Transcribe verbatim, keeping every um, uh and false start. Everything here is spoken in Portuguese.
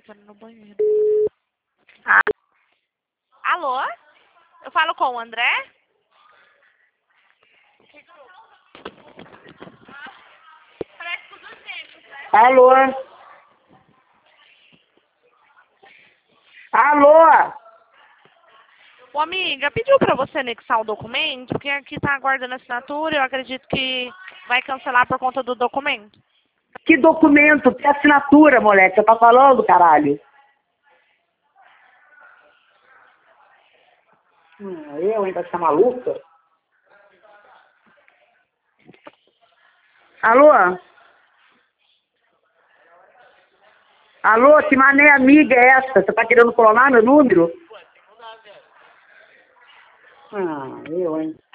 tô indo no banheiro. Ah, Alô? Eu falo com o André? alô? Alô? Ô, amiga, pediu pra você anexar o documento, porque aqui tá aguardando a assinatura e eu acredito que vai cancelar por conta do documento. Que documento? Que assinatura, moleque? Você tá falando, caralho? Hum, eu, hein? Vai ficar maluca? Alô? Alô? Que mané amiga é essa? Você tá querendo clonar meu número? Ah, eu, hein?